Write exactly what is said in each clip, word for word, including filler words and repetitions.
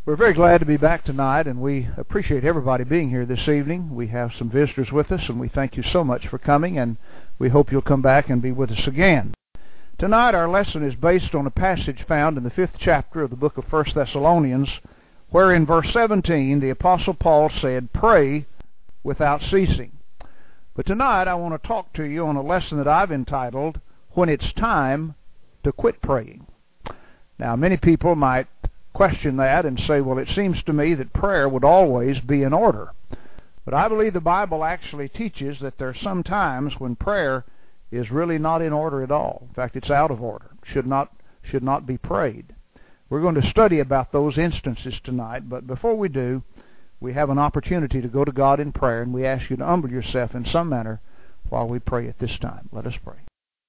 We're very glad to be back tonight, and we appreciate everybody being here this evening. We have some visitors with us, and we thank you so much for coming, and we hope you'll come back and be with us again. Tonight our lesson is based on a passage found in the fifth chapter of the book of First Thessalonians, where in verse seventeen the Apostle Paul said, "Pray without ceasing." But tonight I want to talk to you on a lesson that I've entitled, "When It's Time to Quit Praying." Now, many people might question that and say, well, it seems to me that prayer would always be in order. But I believe the Bible actually teaches that there are some times when prayer is really not in order at all. In fact, it's out of order. Should not, should not be prayed. We're going to study about those instances tonight, but before we do, we have an opportunity to go to God in prayer, and we ask you to humble yourself in some manner while we pray at this time. Let us pray.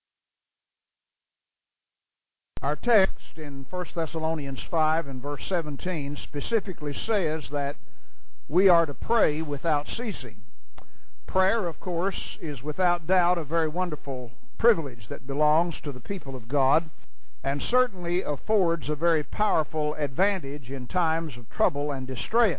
Our text in First Thessalonians five and verse seventeen specifically says that we are to pray without ceasing. Prayer, of course, is without doubt a very wonderful privilege that belongs to the people of God, and certainly affords a very powerful advantage in times of trouble and distress.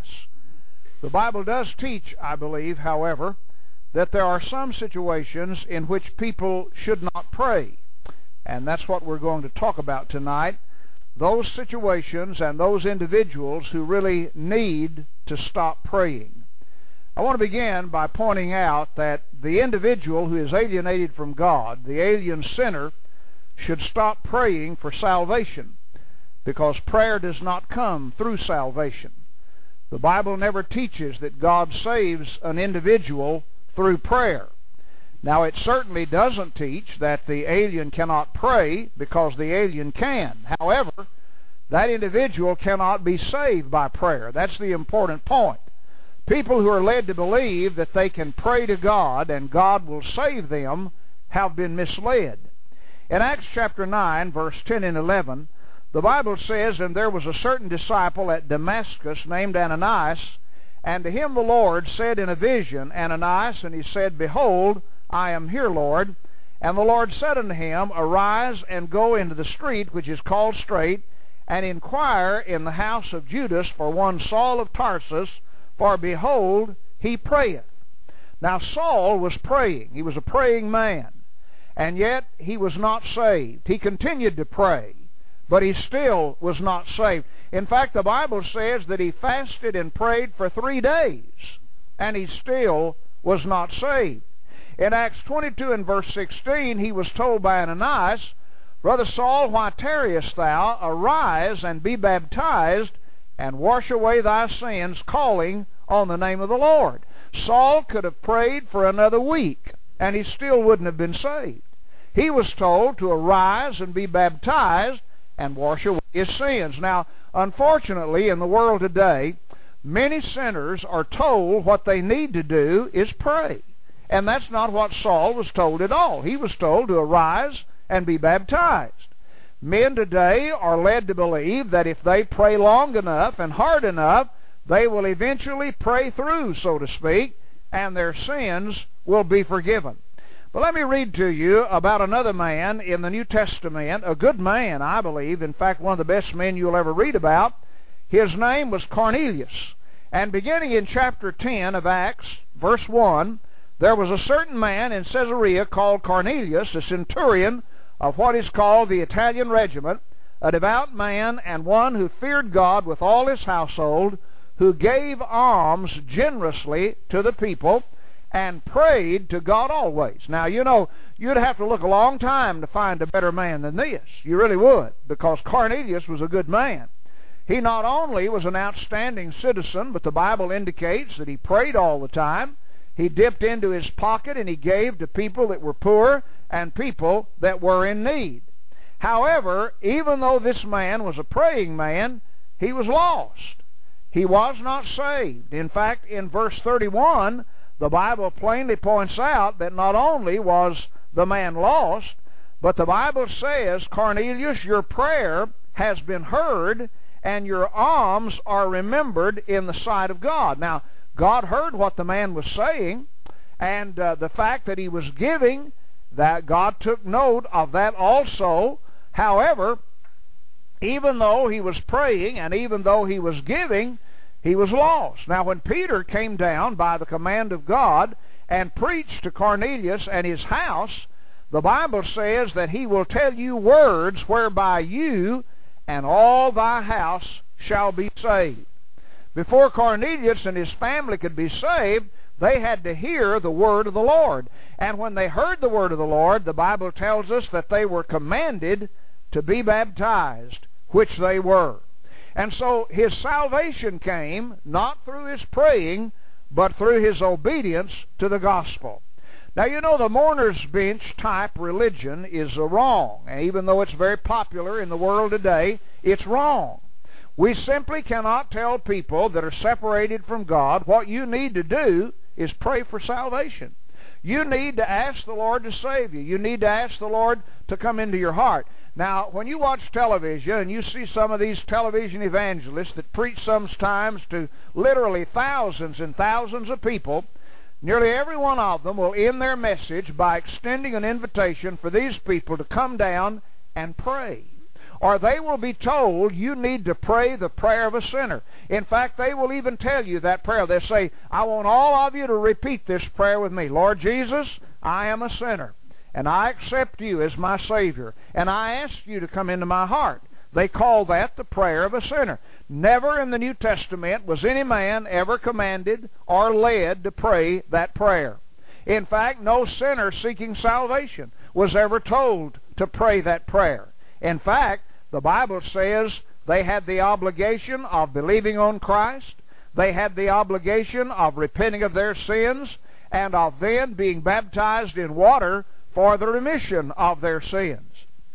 The Bible does teach, I believe, however, that there are some situations in which people should not pray. And that's what we're going to talk about tonight. Those situations and those individuals who really need to stop praying. I want to begin by pointing out that the individual who is alienated from God, the alien sinner, should stop praying for salvation, because prayer does not come through salvation. The Bible never teaches that God saves an individual through prayer. Now, it certainly doesn't teach that the alien cannot pray, because the alien can. However, that individual cannot be saved by prayer. That's the important point. People who are led to believe that they can pray to God and God will save them have been misled. In Acts chapter nine, verse ten and eleven, the Bible says, "And there was a certain disciple at Damascus named Ananias, and to him the Lord said in a vision, Ananias, and he said, Behold, I am here, Lord. And the Lord said unto him, Arise and go into the street which is called Straight, and inquire in the house of Judas for one Saul of Tarsus, for behold, he prayeth." Now Saul was praying. He was a praying man. And yet he was not saved. He continued to pray, but he still was not saved. In fact, the Bible says that he fasted and prayed for three days, and he still was not saved. In Acts twenty-two and verse sixteen, he was told by Ananias, "Brother Saul, why tarriest thou? Arise and be baptized, and wash away thy sins, calling on the name of the Lord." Saul could have prayed for another week, and he still wouldn't have been saved. He was told to arise and be baptized and wash away his sins. Now, unfortunately, in the world today, many sinners are told what they need to do is pray. And that's not what Saul was told at all. He was told to arise and be baptized. Men today are led to believe that if they pray long enough and hard enough, they will eventually pray through, so to speak, and their sins will be forgiven. But let me read to you about another man in the New Testament, a good man, I believe, in fact, one of the best men you'll ever read about. His name was Cornelius. And beginning in chapter ten of Acts, verse one, "There was a certain man in Caesarea called Cornelius, a centurion of what is called the Italian regiment, a devout man and one who feared God with all his household, who gave alms generously to the people and prayed to God always." Now, you know, you'd have to look a long time to find a better man than this. You really would, because Cornelius was a good man. He not only was an outstanding citizen, but the Bible indicates that he prayed all the time. He dipped into his pocket and he gave to people that were poor and people that were in need. However, even though this man was a praying man, he was lost. He was not saved. In fact, in verse thirty-one, the Bible plainly points out that not only was the man lost, but the Bible says, "Cornelius, your prayer has been heard, and your alms are remembered in the sight of God." Now, God heard what the man was saying, and uh, the fact that he was giving, that God took note of that also. However, even though he was praying and even though he was giving, he was lost. Now, when Peter came down by the command of God and preached to Cornelius and his house, the Bible says that he will tell you words whereby you and all thy house shall be saved. Before Cornelius and his family could be saved, they had to hear the word of the Lord. And when they heard the word of the Lord, the Bible tells us that they were commanded to be baptized, which they were. And so his salvation came not through his praying, but through his obedience to the gospel. Now, you know, the mourner's bench type religion is wrong. And even though it's very popular in the world today, it's wrong. We simply cannot tell people that are separated from God what you need to do is pray for salvation. You need to ask the Lord to save you. You need to ask the Lord to come into your heart. Now, when you watch television and you see some of these television evangelists that preach sometimes to literally thousands and thousands of people, nearly every one of them will end their message by extending an invitation for these people to come down and pray. Or they will be told you need to pray the prayer of a sinner. In fact, they will even tell you that prayer. They'll say, I want all of you to repeat this prayer with me. Lord Jesus, I am a sinner, and I accept you as my Savior, and I ask you to come into my heart. They call that the prayer of a sinner. Never in the New Testament was any man ever commanded or led to pray that prayer. In fact, no sinner seeking salvation was ever told to pray that prayer. In fact, the Bible says they had the obligation of believing on Christ, they had the obligation of repenting of their sins, and of then being baptized in water for the remission of their sins.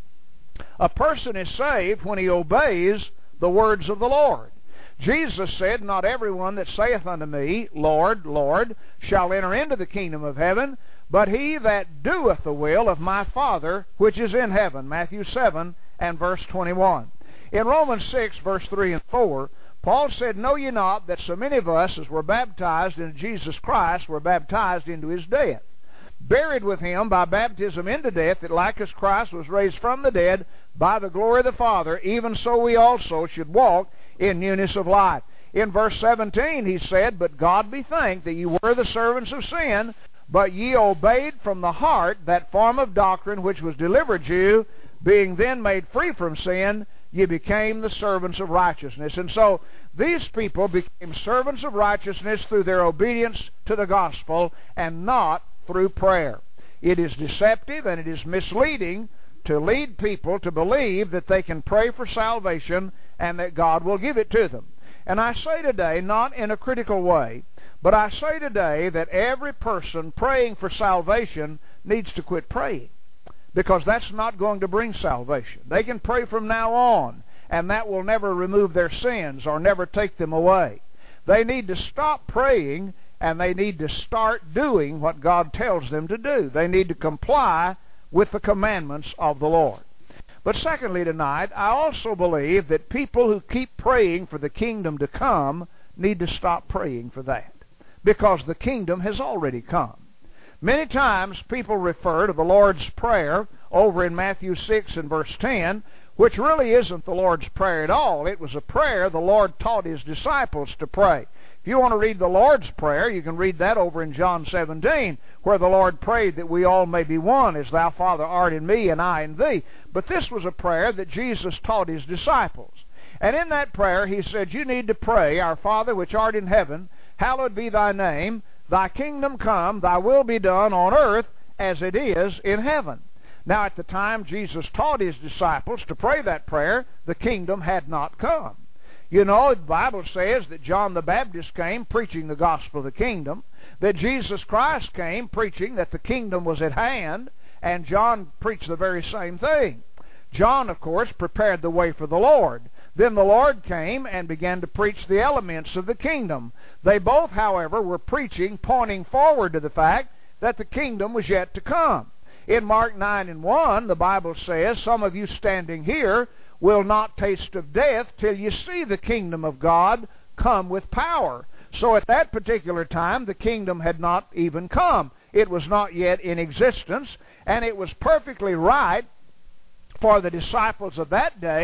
A person is saved when he obeys the words of the Lord. Jesus said, Not everyone that saith unto me, Lord, Lord, shall enter into the kingdom of heaven, but he that doeth the will of my Father which is in heaven. Matthew seven and verse twenty-one. In Romans six, verse three and four, Paul said, Know ye not that so many of us as were baptized into Jesus Christ were baptized into his death, buried with him by baptism into death, that like as Christ was raised from the dead by the glory of the Father, even so we also should walk in newness of life. In verse seventeen he said, But God be thanked that ye were the servants of sin, but ye obeyed from the heart that form of doctrine which was delivered you, being then made free from sin, ye became the servants of righteousness. And so these people became servants of righteousness through their obedience to the gospel and not through prayer. It is deceptive and it is misleading to lead people to believe that they can pray for salvation and that God will give it to them. And I say today, not in a critical way, but I say today that every person praying for salvation needs to quit praying, because that's not going to bring salvation. They can pray from now on, and that will never remove their sins or never take them away. They need to stop praying, and they need to start doing what God tells them to do. They need to comply with the commandments of the Lord. But secondly tonight, I also believe that people who keep praying for the kingdom to come need to stop praying for that, because the kingdom has already come. Many times people refer to the Lord's Prayer over in Matthew six and verse ten, which really isn't the Lord's Prayer at all. It was a prayer the Lord taught His disciples to pray. If you want to read the Lord's Prayer, you can read that over in John seventeen, where the Lord prayed that we all may be one, as Thou, Father, art in me, and I in Thee. But this was a prayer that Jesus taught His disciples. And in that prayer He said, you need to pray, Our Father which art in heaven, hallowed be Thy name, Thy kingdom come, Thy will be done on earth as it is in heaven. Now, at the time Jesus taught His disciples to pray that prayer, the kingdom had not come. You know, the Bible says that John the Baptist came preaching the gospel of the kingdom, that Jesus Christ came preaching that the kingdom was at hand, and John preached the very same thing. John, of course, prepared the way for the Lord. Then the Lord came and began to preach the elements of the kingdom. They both, however, were preaching, pointing forward to the fact that the kingdom was yet to come. In Mark nine and one, the Bible says, some of you standing here will not taste of death till you see the kingdom of God come with power. So at that particular time, the kingdom had not even come. It was not yet in existence, and it was perfectly right for the disciples of that day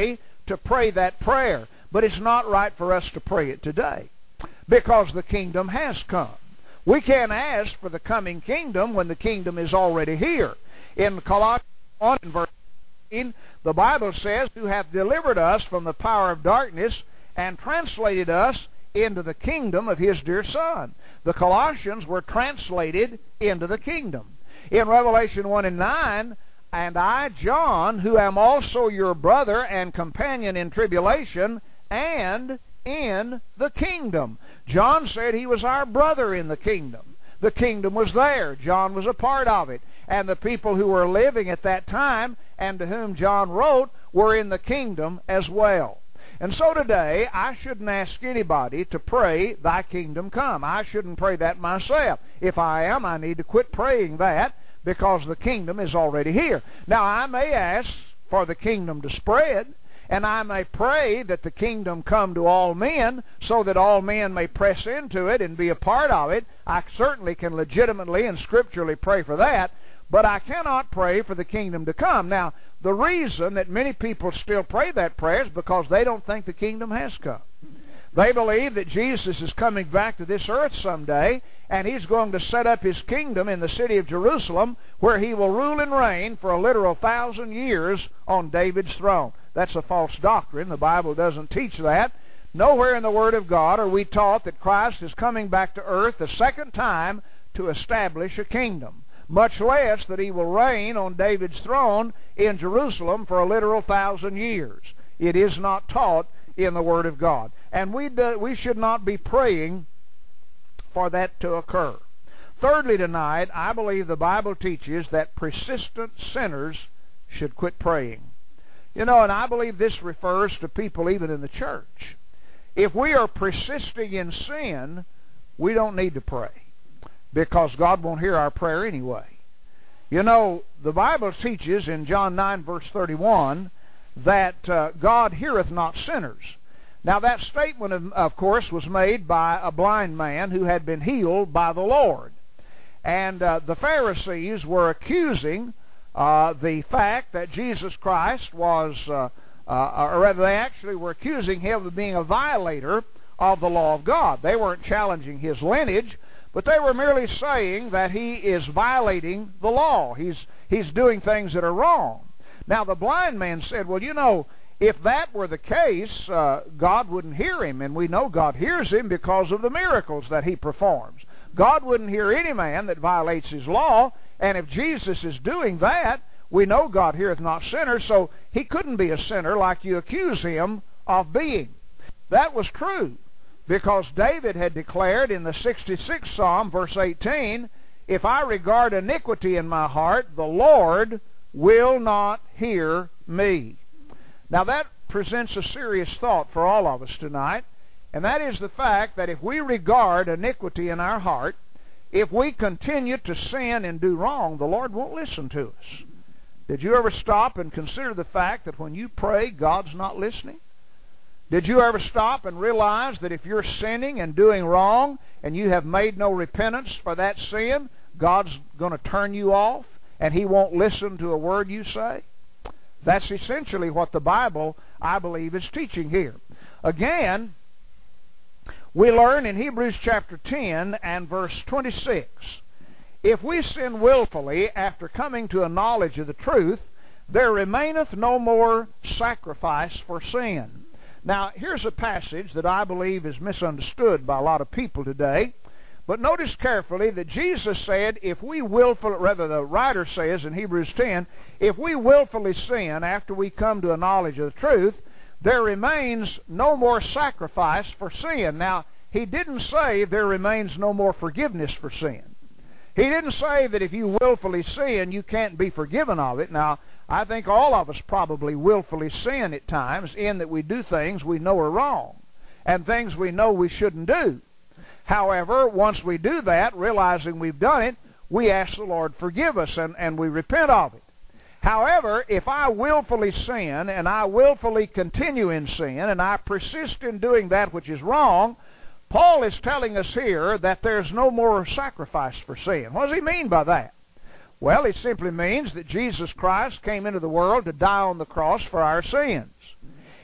to pray that prayer, but it's not right for us to pray it today because the kingdom has come. We can't ask for the coming kingdom when the kingdom is already here. In Colossians one, verse eighteen, the Bible says, "Who hath delivered us from the power of darkness and translated us into the kingdom of His dear Son." The Colossians were translated into the kingdom. In Revelation one and nine, "And I, John, who am also your brother and companion in tribulation and in the kingdom." John said he was our brother in the kingdom. The kingdom was there. John was a part of it. And the people who were living at that time and to whom John wrote were in the kingdom as well. And so today, I shouldn't ask anybody to pray, "Thy kingdom come." I shouldn't pray that myself. If I am, I need to quit praying that because the kingdom is already here. Now, I may ask for the kingdom to spread, and I may pray that the kingdom come to all men so that all men may press into it and be a part of it. I certainly can legitimately and scripturally pray for that, but I cannot pray for the kingdom to come. Now, the reason that many people still pray that prayer is because they don't think the kingdom has come. They believe that Jesus is coming back to this earth someday, and He's going to set up His kingdom in the city of Jerusalem, where He will rule and reign for a literal thousand years on David's throne. That's a false doctrine. The Bible doesn't teach that. Nowhere in the Word of God are we taught that Christ is coming back to earth a second time to establish a kingdom, much less that He will reign on David's throne in Jerusalem for a literal thousand years. It is not taught in the Word of God. And we, do, we should not be praying for that to occur. Thirdly tonight, I believe the Bible teaches that persistent sinners should quit praying. You know, and I believe this refers to people even in the church. If we are persisting in sin, we don't need to pray, because God won't hear our prayer anyway. You know, the Bible teaches in John nine, verse thirty-one, that uh, God heareth not sinners. Now, that statement, of, of course, was made by a blind man who had been healed by the Lord. And uh, the Pharisees were accusing uh, the fact that Jesus Christ was, uh, uh, or rather, they actually were accusing Him of being a violator of the law of God. They weren't challenging His lineage, but they were merely saying that He is violating the law. He's, he's doing things that are wrong. Now, the blind man said, well, you know, if that were the case, uh, God wouldn't hear him, and we know God hears him because of the miracles that He performs. God wouldn't hear any man that violates His law, and if Jesus is doing that, we know God heareth not sinners, so He couldn't be a sinner like you accuse Him of being. That was true, because David had declared in the sixty-sixth Psalm, verse eighteen, "If I regard iniquity in my heart, the Lord will not hear me." Now that presents a serious thought for all of us tonight, and that is the fact that if we regard iniquity in our heart, if we continue to sin and do wrong, the Lord won't listen to us. Did you ever stop and consider the fact that when you pray, God's not listening? Did you ever stop and realize that if you're sinning and doing wrong and you have made no repentance for that sin, God's going to turn you off and He won't listen to a word you say? That's essentially what the Bible, I believe, is teaching here. Again, we learn in Hebrews chapter ten and verse twenty-six, "If we sin willfully after coming to a knowledge of the truth, there remaineth no more sacrifice for sin." Now, here's a passage that I believe is misunderstood by a lot of people today. But notice carefully that Jesus said, if we willfully, rather the writer says in Hebrews ten, if we willfully sin after we come to a knowledge of the truth, there remains no more sacrifice for sin. Now, He didn't say there remains no more forgiveness for sin. He didn't say that if you willfully sin, you can't be forgiven of it. Now, I think all of us probably willfully sin at times, in that we do things we know are wrong and things we know we shouldn't do. However, once we do that, realizing we've done it, we ask the Lord forgive us, and, and we repent of it. However, if I willfully sin, and I willfully continue in sin, and I persist in doing that which is wrong, Paul is telling us here that there's no more sacrifice for sin. What does he mean by that? Well, it simply means that Jesus Christ came into the world to die on the cross for our sins.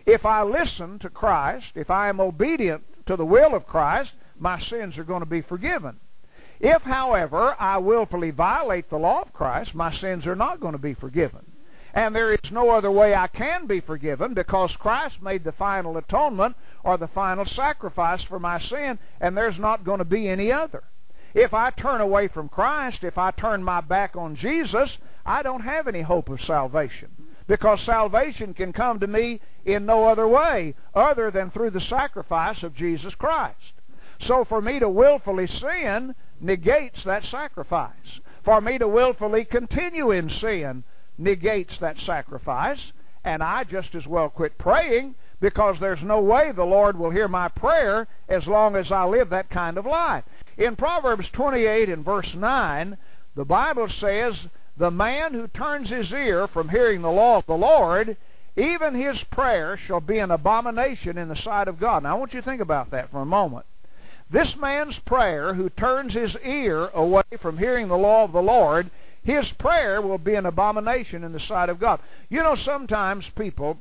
If I listen to Christ, if I am obedient to the will of Christ, my sins are going to be forgiven. If, however, I willfully violate the law of Christ, my sins are not going to be forgiven. And there is no other way I can be forgiven, because Christ made the final atonement or the final sacrifice for my sin, and there's not going to be any other. If I turn away from Christ, if I turn my back on Jesus, I don't have any hope of salvation, because salvation can come to me in no other way other than through the sacrifice of Jesus Christ. So for me to willfully sin negates that sacrifice. For me to willfully continue in sin negates that sacrifice, and I just as well quit praying, because there's no way the Lord will hear my prayer as long as I live that kind of life. In Proverbs twenty-eight and verse nine, the Bible says, "The man who turns his ear from hearing the law of the Lord, even his prayer shall be an abomination in the sight of God." Now I want you to think about that for a moment. This man's prayer, who turns his ear away from hearing the law of the Lord, his prayer will be an abomination in the sight of God. You know, sometimes people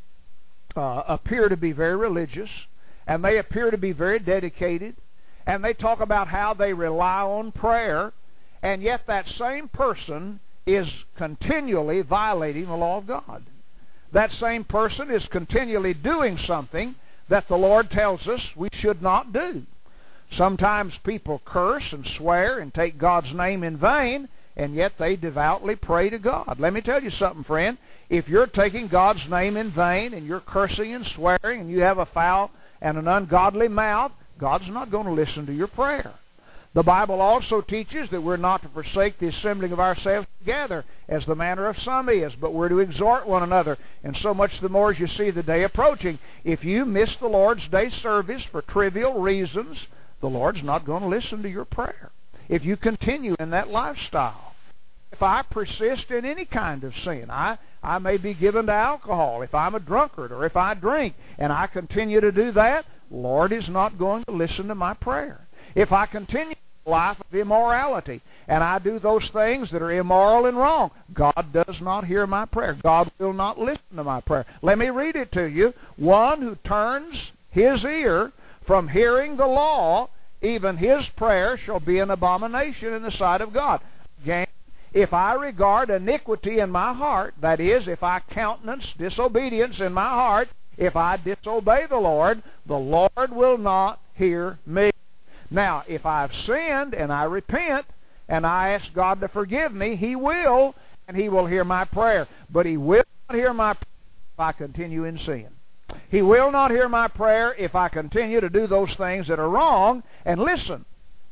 uh, appear to be very religious, and they appear to be very dedicated, and they talk about how they rely on prayer, and yet that same person is continually violating the law of God. That same person is continually doing something that the Lord tells us we should not do. Sometimes people curse and swear and take God's name in vain, and yet they devoutly pray to God. Let me tell you something, friend. If you're taking God's name in vain, and you're cursing and swearing, and you have a foul and an ungodly mouth, God's not going to listen to your prayer. The Bible also teaches that we're not to forsake the assembling of ourselves together, as the manner of some is, but we're to exhort one another, and so much the more as you see the day approaching. If you miss the Lord's day service for trivial reasons, the Lord's not going to listen to your prayer if you continue in that lifestyle. If I persist in any kind of sin, I, I may be given to alcohol, if I'm a drunkard, or if I drink, and I continue to do that, the Lord is not going to listen to my prayer. If I continue a life of immorality, and I do those things that are immoral and wrong, God does not hear my prayer. God will not listen to my prayer. Let me read it to you. One who turns his ear from hearing the law, even his prayer shall be an abomination in the sight of God. Again, if I regard iniquity in my heart, that is, if I countenance disobedience in my heart, if I disobey the Lord, the Lord will not hear me. Now, if I've sinned and I repent and I ask God to forgive me, He will, and He will hear my prayer. But He will not hear my prayer if I continue in sin. He will not hear my prayer if I continue to do those things that are wrong. And listen,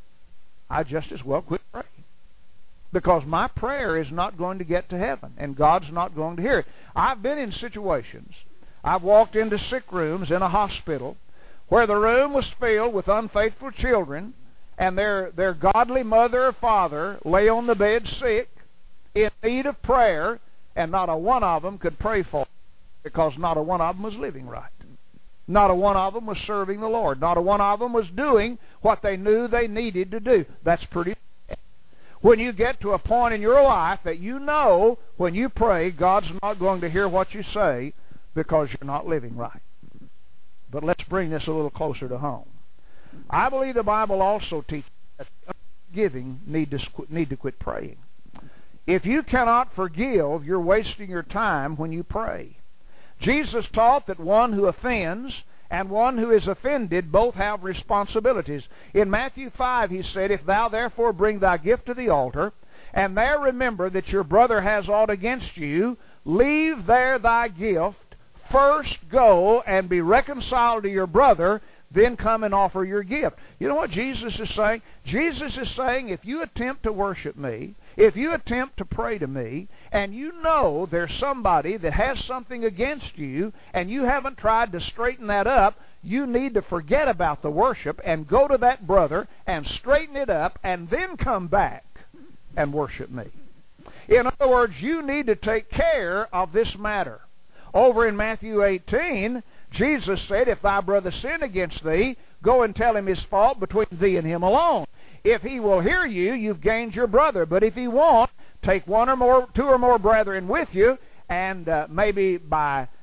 I just as well quit praying, because my prayer is not going to get to heaven, and God's not going to hear it. I've been in situations, I've walked into sick rooms in a hospital where the room was filled with unfaithful children, and their, their godly mother or father lay on the bed sick, in need of prayer, and not a one of them could pray for them, because not a one of them was living right. Not a one of them was serving the Lord. Not a one of them was doing what they knew they needed to do. That's pretty bad. When you get to a point in your life that you know when you pray, God's not going to hear what you say because you're not living right. But let's bring this a little closer to home. I believe the Bible also teaches that unforgiving need to, need to quit praying. If you cannot forgive, you're wasting your time when you pray. Jesus taught that one who offends and one who is offended both have responsibilities. In Matthew five, He said, "If thou therefore bring thy gift to the altar, and there remember that your brother has aught against you, leave there thy gift, first go and be reconciled to your brother, then come and offer your gift." You know what Jesus is saying? Jesus is saying, if you attempt to worship me, if you attempt to pray to me, and you know there's somebody that has something against you, and you haven't tried to straighten that up, you need to forget about the worship and go to that brother and straighten it up, and then come back and worship me. In other words, you need to take care of this matter. Over in Matthew eighteen, Jesus said, "If thy brother sin against thee, go and tell him his fault between thee and him alone. If he will hear you, you've gained your brother. But if he won't, take one or more, two or more brethren with you, and uh, maybe by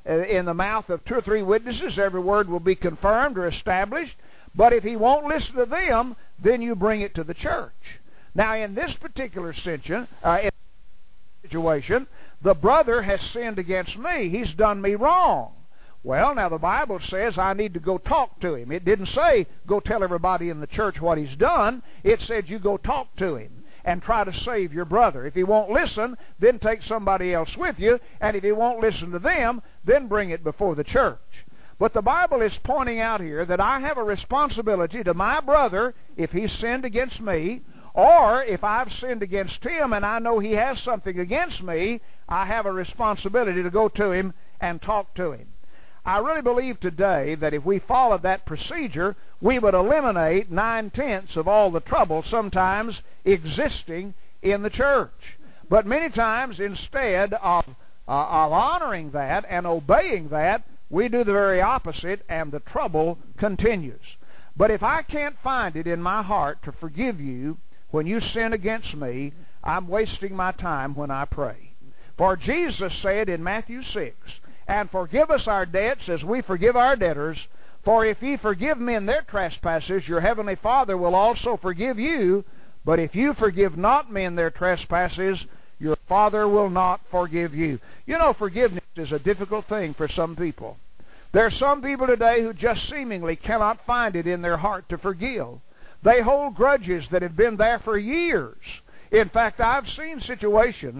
in the mouth of two or three witnesses, every word will be confirmed or established. But if he won't listen to them, then you bring it to the church. Now, in this particular situation, uh, in situation, the brother has sinned against me. He's done me wrong. Well, now the Bible says I need to go talk to him. It didn't say go tell everybody in the church what he's done. It said you go talk to him and try to save your brother. If he won't listen, then take somebody else with you. And if he won't listen to them, then bring it before the church. But the Bible is pointing out here that I have a responsibility to my brother if he's sinned against me, or if I've sinned against him and I know he has something against me, I have a responsibility to go to him and talk to him. I really believe today that if we followed that procedure, we would eliminate nine-tenths of all the trouble sometimes existing in the church. But many times, instead of, uh, of honoring that and obeying that, we do the very opposite, and the trouble continues. But if I can't find it in my heart to forgive you when you sin against me, I'm wasting my time when I pray. For Jesus said in Matthew six, "And forgive us our debts as we forgive our debtors. For if ye forgive men their trespasses, your heavenly Father will also forgive you. But if you forgive not men their trespasses, your Father will not forgive you." You know, forgiveness is a difficult thing for some people. There are some people today who just seemingly cannot find it in their heart to forgive. They hold grudges that have been there for years. In fact, I've seen situations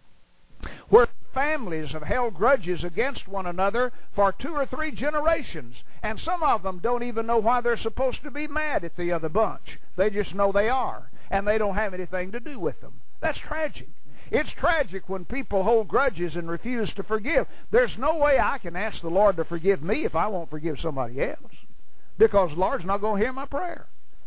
where families have held grudges against one another for two or three generations, and some of them don't even know why they're supposed to be mad at the other bunch. They just know they are, and they don't have anything to do with them. That's tragic. It's tragic when people hold grudges and refuse to forgive. There's no way I can ask the Lord to forgive me if I won't forgive somebody else, because the Lord's not going to hear my prayer.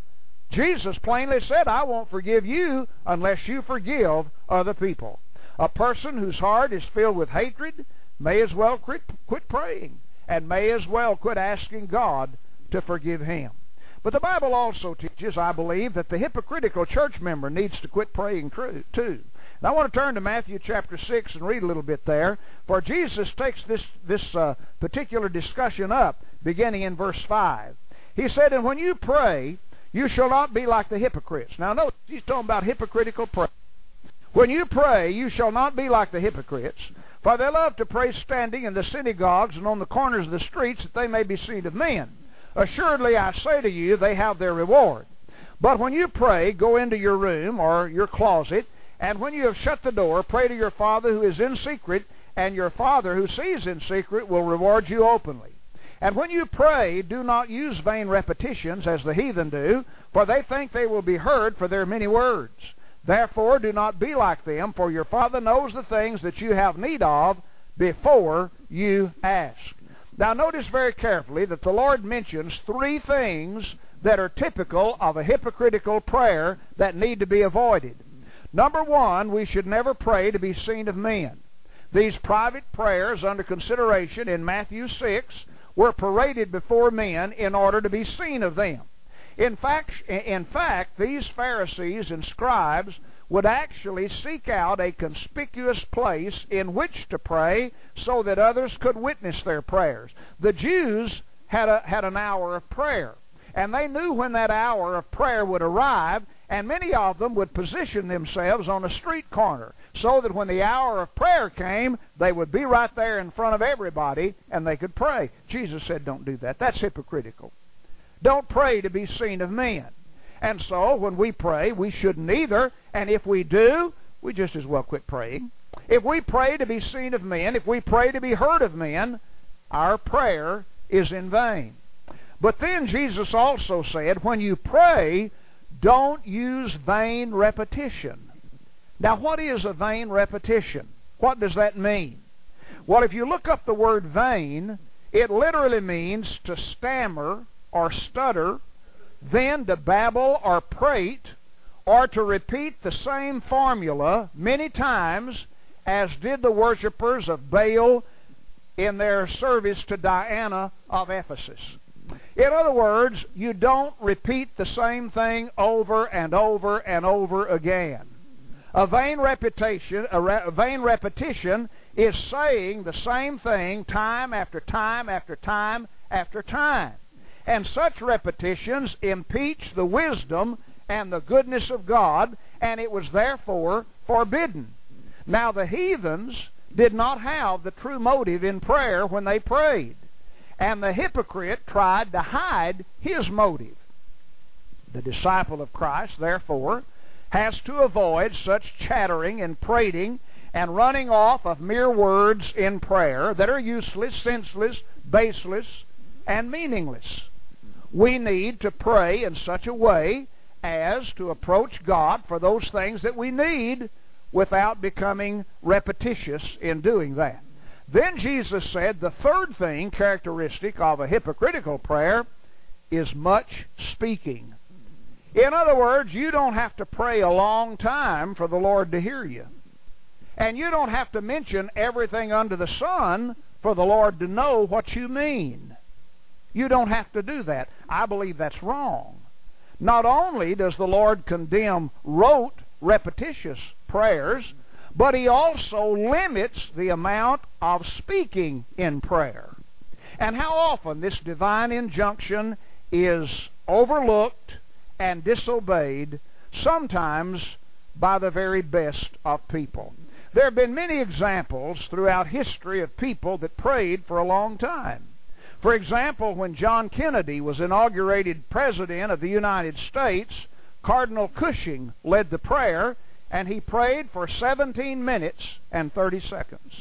Jesus plainly said, "I won't forgive you unless you forgive other people." A person whose heart is filled with hatred may as well quit, quit praying, and may as well quit asking God to forgive him. But the Bible also teaches, I believe, that the hypocritical church member needs to quit praying too. And I want to turn to Matthew chapter six and read a little bit there, for Jesus takes this, this uh, particular discussion up, beginning in verse five. He said, "And when you pray, you shall not be like the hypocrites." Now notice, he's talking about hypocritical prayer. "When you pray, you shall not be like the hypocrites, for they love to pray standing in the synagogues and on the corners of the streets, that they may be seen of men. Assuredly, I say to you, they have their reward. But when you pray, go into your room or your closet, and when you have shut the door, pray to your Father who is in secret, and your Father who sees in secret will reward you openly. And when you pray, do not use vain repetitions as the heathen do, for they think they will be heard for their many words. Therefore, do not be like them, for your Father knows the things that you have need of before you ask." Now, notice very carefully that the Lord mentions three things that are typical of a hypocritical prayer that need to be avoided. Number one, we should never pray to be seen of men. These private prayers under consideration in Matthew six were paraded before men in order to be seen of them. In fact, in fact, these Pharisees and scribes would actually seek out a conspicuous place in which to pray so that others could witness their prayers. The Jews had a, had an hour of prayer, and they knew when that hour of prayer would arrive, and many of them would position themselves on a street corner so that when the hour of prayer came, they would be right there in front of everybody and they could pray. Jesus said, "Don't do that. That's hypocritical. Don't pray to be seen of men." And so, when we pray, we shouldn't either. And if we do, we just as well quit praying. If we pray to be seen of men, if we pray to be heard of men, our prayer is in vain. But then Jesus also said, when you pray, don't use vain repetition. Now, what is a vain repetition? What does that mean? Well, if you look up the word vain, it literally means to stammer or stutter, then to babble or prate, or to repeat the same formula many times, as did the worshippers of Baal in their service to Diana of Ephesus. In other words, you don't repeat the same thing over and over and over again. A vain repetition, a, re, a vain repetition is saying the same thing time after time after time after time. And such repetitions impeach the wisdom and the goodness of God, and it was therefore forbidden. Now the heathens did not have the true motive in prayer when they prayed, and the hypocrite tried to hide his motive. The disciple of Christ, therefore, has to avoid such chattering and prating and running off of mere words in prayer that are useless, senseless, baseless, and meaningless. We need to pray in such a way as to approach God for those things that we need without becoming repetitious in doing that. Then Jesus said the third thing characteristic of a hypocritical prayer is much speaking. In other words, you don't have to pray a long time for the Lord to hear you. And you don't have to mention everything under the sun for the Lord to know what you mean. You don't have to do that. I believe that's wrong. Not only does the Lord condemn rote, repetitious prayers, but He also limits the amount of speaking in prayer. And how often this divine injunction is overlooked and disobeyed, sometimes by the very best of people. There have been many examples throughout history of people that prayed for a long time. For example, when John Kennedy was inaugurated President of the United States, Cardinal Cushing led the prayer, and he prayed for seventeen minutes and thirty seconds.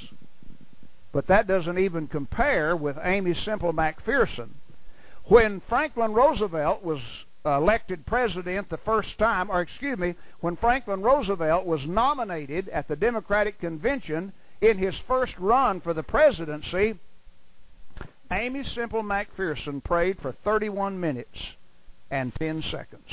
But that doesn't even compare with Aimee Semple McPherson. When Franklin Roosevelt was elected president the first time, or excuse me, when Franklin Roosevelt was nominated at the Democratic Convention in his first run for the presidency, Aimee Semple McPherson prayed for thirty-one minutes and ten seconds.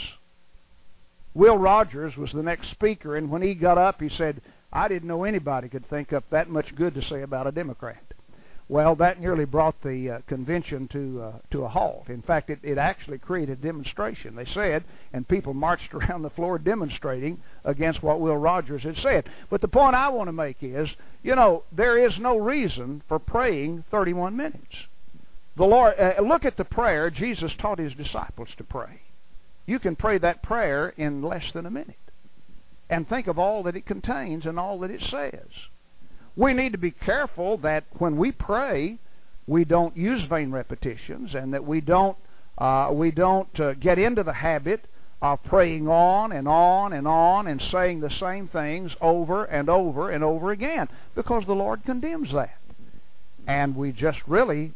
Will Rogers was the next speaker, and when he got up, he said, "I didn't know anybody could think up that much good to say about a Democrat." Well, that nearly brought the uh, convention to uh, to a halt. In fact, it, it actually created a demonstration, they said, and people marched around the floor demonstrating against what Will Rogers had said. But the point I want to make is, you know, there is no reason for praying thirty-one minutes. The Lord, uh, look at the prayer Jesus taught His disciples to pray. You can pray that prayer in less than a minute. And think of all that it contains and all that it says. We need to be careful that when we pray, we don't use vain repetitions, and that we don't uh, we don't uh, get into the habit of praying on and on and on and saying the same things over and over and over again, because the Lord condemns that. And we just really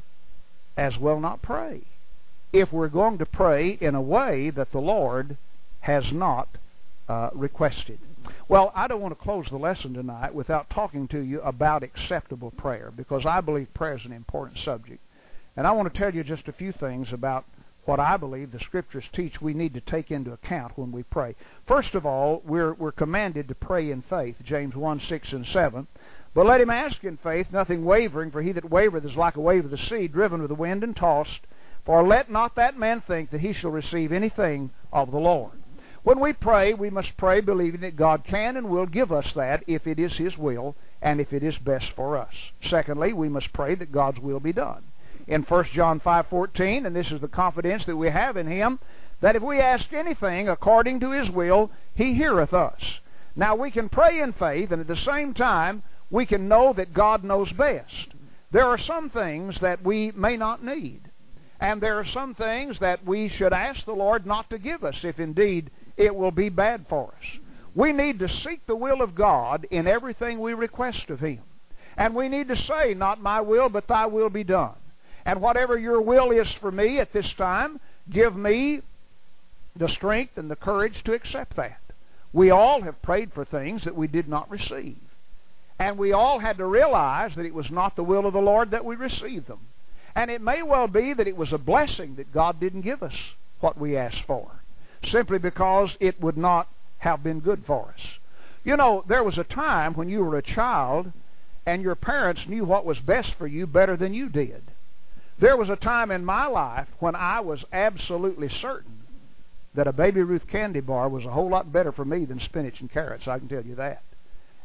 as well not pray if we're going to pray in a way that the Lord has not uh, requested. Well, I don't want to close the lesson tonight without talking to you about acceptable prayer, because I believe prayer is an important subject. And I want to tell you just a few things about what I believe the Scriptures teach we need to take into account when we pray. First of all, we're, we're commanded to pray in faith, James one, six and seven. But let him ask in faith, nothing wavering, for he that wavereth is like a wave of the sea, driven with the wind and tossed. For let not that man think that he shall receive anything of the Lord. When we pray, we must pray believing that God can and will give us that if it is His will and if it is best for us. Secondly, we must pray that God's will be done. In First John five fourteen, and this is the confidence that we have in Him, that if we ask anything according to His will, He heareth us. Now we can pray in faith, and at the same time, we can know that God knows best. There are some things that we may not need, and there are some things that we should ask the Lord not to give us, if indeed it will be bad for us. We need to seek the will of God in everything we request of Him. And we need to say, not my will, but Thy will be done. And whatever Your will is for me at this time, give me the strength and the courage to accept that. We all have prayed for things that we did not receive. And we all had to realize that it was not the will of the Lord that we received them. And it may well be that it was a blessing that God didn't give us what we asked for, simply because it would not have been good for us. You know, there was a time when you were a child and your parents knew what was best for you better than you did. There was a time in my life when I was absolutely certain that a Baby Ruth candy bar was a whole lot better for me than spinach and carrots, I can tell you that.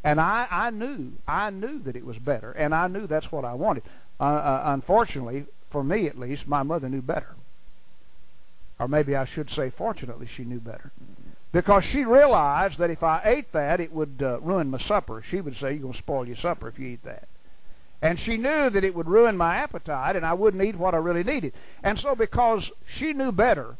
And I, I knew, I knew that it was better, and I knew that's what I wanted. Uh, uh, unfortunately, for me at least, my mother knew better. Or maybe I should say, fortunately, she knew better. Because she realized that if I ate that, it would uh, ruin my supper. She would say, you're going to spoil your supper if you eat that. And she knew that it would ruin my appetite, and I wouldn't eat what I really needed. And so because she knew better,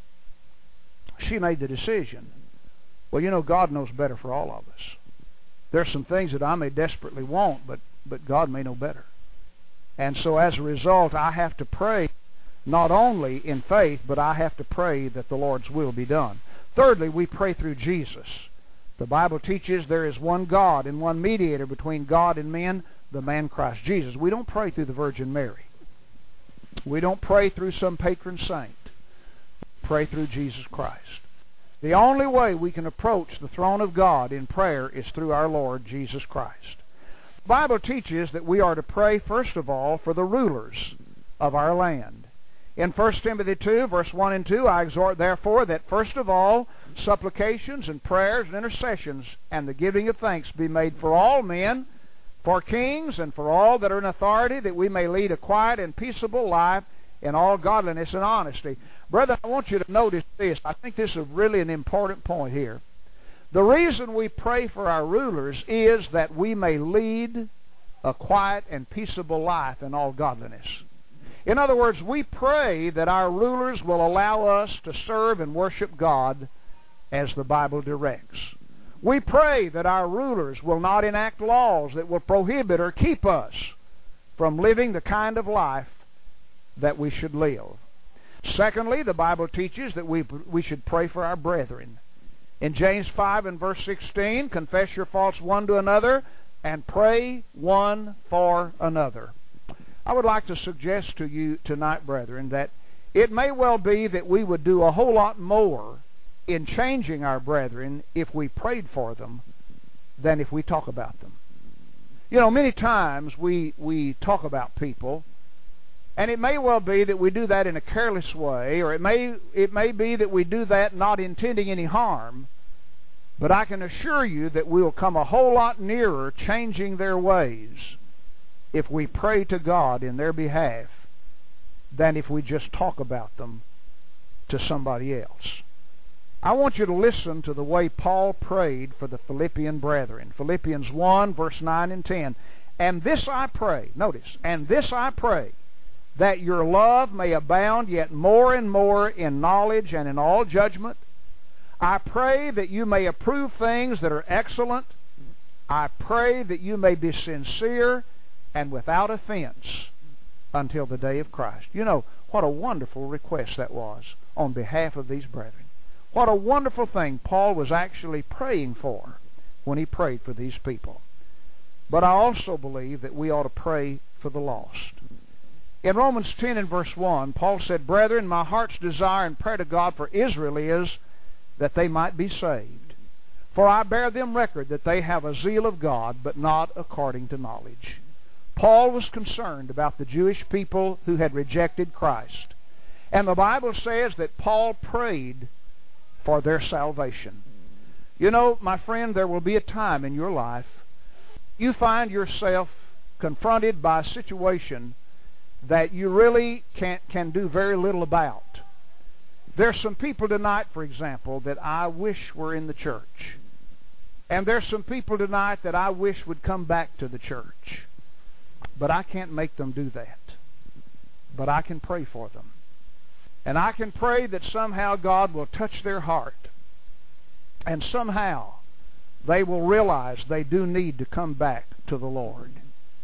she made the decision. Well, you know, God knows better for all of us. There's some things that I may desperately want, but, but God may know better. And so as a result, I have to pray not only in faith, but I have to pray that the Lord's will be done. Thirdly, we pray through Jesus. The Bible teaches there is one God and one mediator between God and men, the man Christ Jesus. We don't pray through the Virgin Mary. We don't pray through some patron saint. We pray through Jesus Christ. The only way we can approach the throne of God in prayer is through our Lord Jesus Christ. The Bible teaches that we are to pray, first of all, for the rulers of our land. In First Timothy two, verse one and two, I exhort therefore that first of all supplications and prayers and intercessions and the giving of thanks be made for all men, for kings, and for all that are in authority, that we may lead a quiet and peaceable life in all godliness and honesty. Brother, I want you to notice this. I think this is really an important point here. The reason we pray for our rulers is that we may lead a quiet and peaceable life in all godliness. In other words, we pray that our rulers will allow us to serve and worship God as the Bible directs. We pray that our rulers will not enact laws that will prohibit or keep us from living the kind of life that we should live. Secondly, the Bible teaches that we, we should pray for our brethren. In James five and verse sixteen, confess your faults one to another and pray one for another. I would like to suggest to you tonight, brethren, that it may well be that we would do a whole lot more in changing our brethren if we prayed for them than if we talk about them. You know, many times we, we talk about people, and it may well be that we do that in a careless way, or it may, it may be that we do that not intending any harm, but I can assure you that we'll come a whole lot nearer changing their ways if we pray to God in their behalf than if we just talk about them to somebody else. I want you to listen to the way Paul prayed for the Philippian brethren. Philippians one, verse nine and ten. And this I pray, notice, and this I pray, that your love may abound yet more and more in knowledge and in all judgment. I pray that you may approve things that are excellent. I pray that you may be sincere and without offense until the day of Christ. You know, what a wonderful request that was on behalf of these brethren. What a wonderful thing Paul was actually praying for when he prayed for these people. But I also believe that we ought to pray for the lost. In Romans ten and verse one, Paul said, Brethren, my heart's desire and prayer to God for Israel is that they might be saved. For I bear them record that they have a zeal of God, but not according to knowledge. Paul was concerned about the Jewish people who had rejected Christ. And the Bible says that Paul prayed for their salvation. You know, my friend, there will be a time in your life you find yourself confronted by a situation that you really can, can do very little about. There's some people tonight, for example, that I wish were in the church. And there's some people tonight that I wish would come back to the church. But I can't make them do that. But I can pray for them. And I can pray that somehow God will touch their heart. And somehow they will realize they do need to come back to the Lord.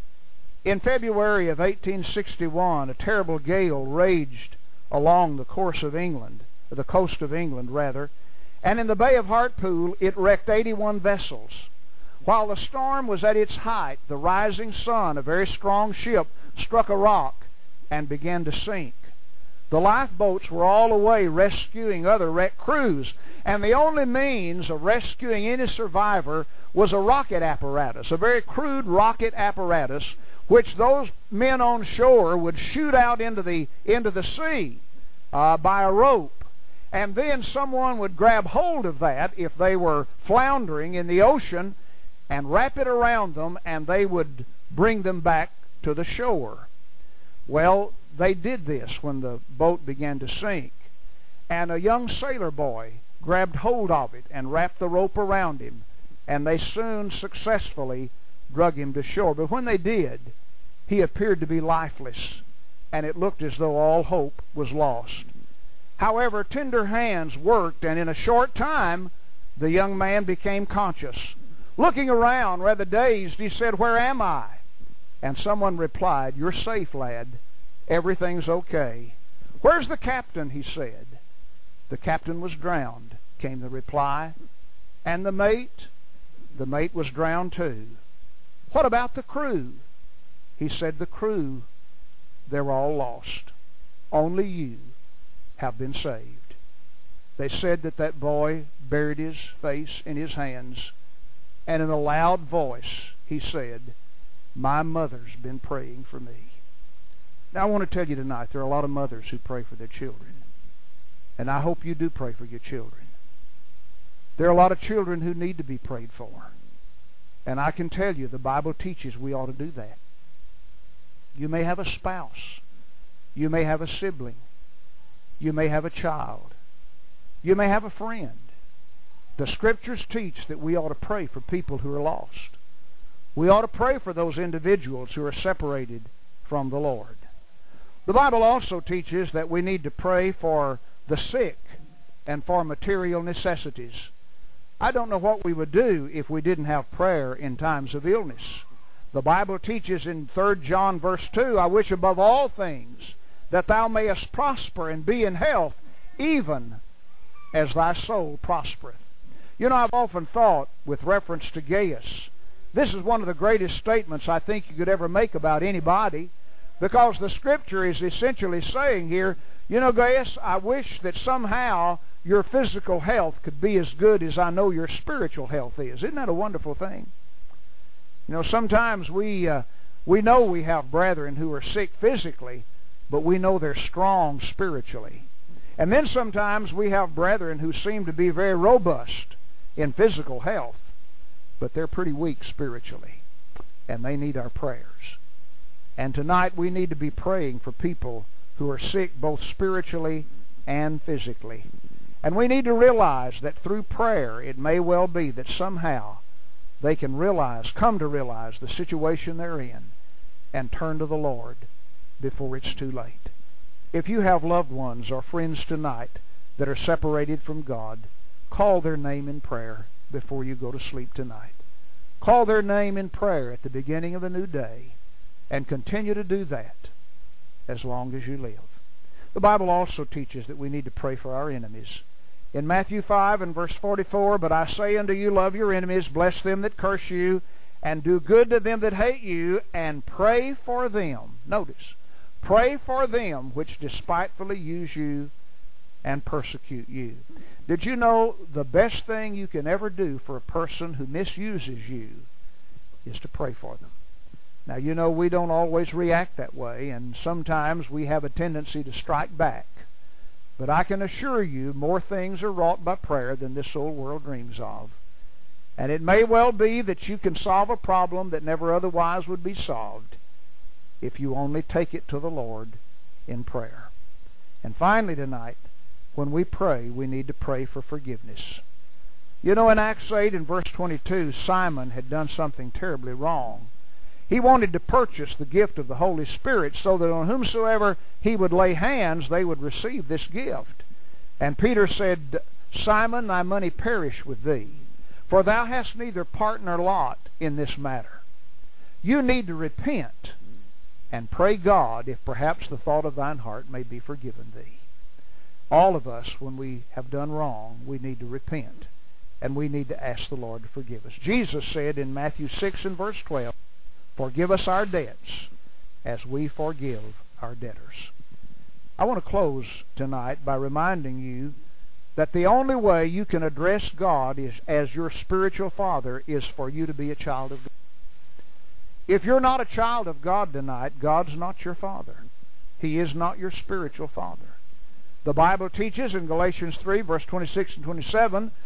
In February of eighteen sixty-one, a terrible gale raged along the course of England, the coast of England rather, and in the Bay of Hartpool it wrecked eighty-one vessels. While the storm was at its height, the rising sun, a very strong ship, struck a rock and began to sink. The lifeboats were all away rescuing other wrecked crews, and the only means of rescuing any survivor was a rocket apparatus, a very crude rocket apparatus, which those men on shore would shoot out into the into the sea uh, by a rope. And then someone would grab hold of that if they were floundering in the ocean, and wrap it around them, and they would bring them back to the shore. Well, they did this when the boat began to sink, and a young sailor boy grabbed hold of it and wrapped the rope around him, and they soon successfully drug him to shore. But when they did, he appeared to be lifeless, and it looked as though all hope was lost. However, tender hands worked, and in a short time, the young man became conscious. Looking around, rather dazed, he said, "Where am I?" And someone replied, "You're safe, lad. Everything's okay." "Where's the captain?" he said. "The captain was drowned," came the reply. "And the mate?" "The mate was drowned too." "What about the crew?" He said, "The crew, they're all lost. Only you have been saved." They said that that boy buried his face in his hands, and in a loud voice he said, "My mother's been praying for me." Now I want to tell you tonight, there are a lot of mothers who pray for their children, and I hope you do pray for your children. There are a lot of children who need to be prayed for, and I can tell you the Bible teaches we ought to do that. You may have a spouse. You may have a sibling. You may have a child. You may have a friend. The Scriptures teach that we ought to pray for people who are lost. We ought to pray for those individuals who are separated from the Lord. The Bible also teaches that we need to pray for the sick and for material necessities. I don't know what we would do if we didn't have prayer in times of illness. The Bible teaches in Third John verse two, "I wish above all things that thou mayest prosper and be in health, even as thy soul prospereth." You know, I've often thought, with reference to Gaius, this is one of the greatest statements I think you could ever make about anybody, because the Scripture is essentially saying here, you know, Gaius, I wish that somehow your physical health could be as good as I know your spiritual health is. Isn't that a wonderful thing? You know, sometimes we uh, we know we have brethren who are sick physically, but we know they're strong spiritually. And then sometimes we have brethren who seem to be very robust in physical health, but they're pretty weak spiritually, and they need our prayers. And tonight we need to be praying for people who are sick both spiritually and physically. And we need to realize that through prayer it may well be that somehow they can realize, come to realize the situation they're in and turn to the Lord before it's too late. If you have loved ones or friends tonight that are separated from God, call their name in prayer before you go to sleep tonight. Call their name in prayer at the beginning of a new day, and continue to do that as long as you live. The Bible also teaches that we need to pray for our enemies. In Matthew five and verse forty-four, "But I say unto you, love your enemies, bless them that curse you, and do good to them that hate you, and pray for them." Notice, pray for them which despitefully use you and persecute you. Did you know the best thing you can ever do for a person who misuses you is to pray for them? Now, you know, we don't always react that way, and sometimes we have a tendency to strike back. But I can assure you, more things are wrought by prayer than this old world dreams of. And it may well be that you can solve a problem that never otherwise would be solved if you only take it to the Lord in prayer. And finally tonight, when we pray, we need to pray for forgiveness. You know, in Acts eight and verse twenty-two, Simon had done something terribly wrong. He wanted to purchase the gift of the Holy Spirit so that on whomsoever he would lay hands, they would receive this gift. And Peter said, "Simon, thy money perish with thee, for thou hast neither part nor lot in this matter." You need to repent and pray God if perhaps the thought of thine heart may be forgiven thee. All of us, when we have done wrong, we need to repent, and we need to ask the Lord to forgive us. Jesus said in Matthew six and verse twelve, "Forgive us our debts as we forgive our debtors." I want to close tonight by reminding you that the only way you can address God is, as your spiritual father, is for you to be a child of God. If you're not a child of God tonight, God's not your father. He is not your spiritual father. The Bible teaches in Galatians three, verse twenty-six and twenty-seven,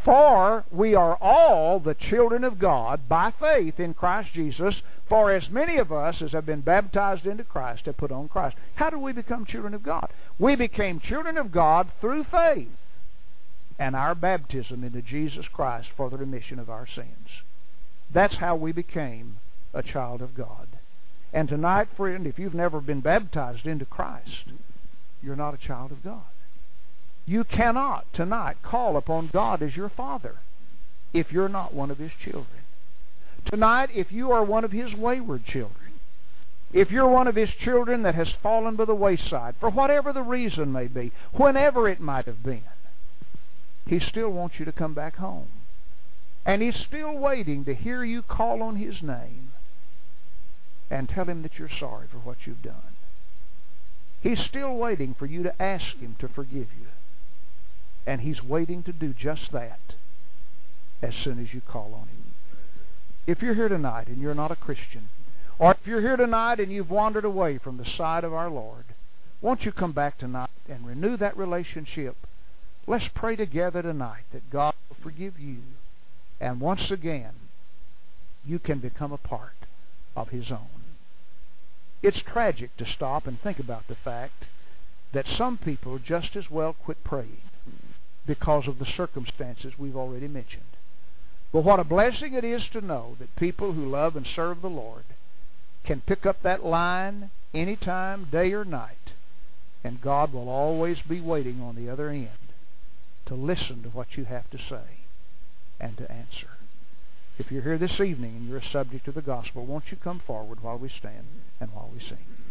For we are all the children of God by faith in Christ Jesus, for as many of us as have been baptized into Christ have put on Christ. How do we become children of God? We became children of God through faith and our baptism into Jesus Christ for the remission of our sins. That's how we became a child of God. And tonight, friend, if you've never been baptized into Christ, you're not a child of God. You cannot tonight call upon God as your Father if you're not one of His children. Tonight, if you are one of His wayward children, if you're one of His children that has fallen by the wayside, for whatever the reason may be, whenever it might have been, He still wants you to come back home. And He's still waiting to hear you call on His name and tell Him that you're sorry for what you've done. He's still waiting for you to ask Him to forgive you. And He's waiting to do just that as soon as you call on Him. If you're here tonight and you're not a Christian, or if you're here tonight and you've wandered away from the side of our Lord, won't you come back tonight and renew that relationship? Let's pray together tonight that God will forgive you. And once again, you can become a part of His own. It's tragic to stop and think about the fact that some people just as well quit praying because of the circumstances we've already mentioned. But what a blessing it is to know that people who love and serve the Lord can pick up that line anytime, day or night, and God will always be waiting on the other end to listen to what you have to say and to answer. If you're here this evening and you're a subject of the gospel, won't you come forward while we stand and while we sing?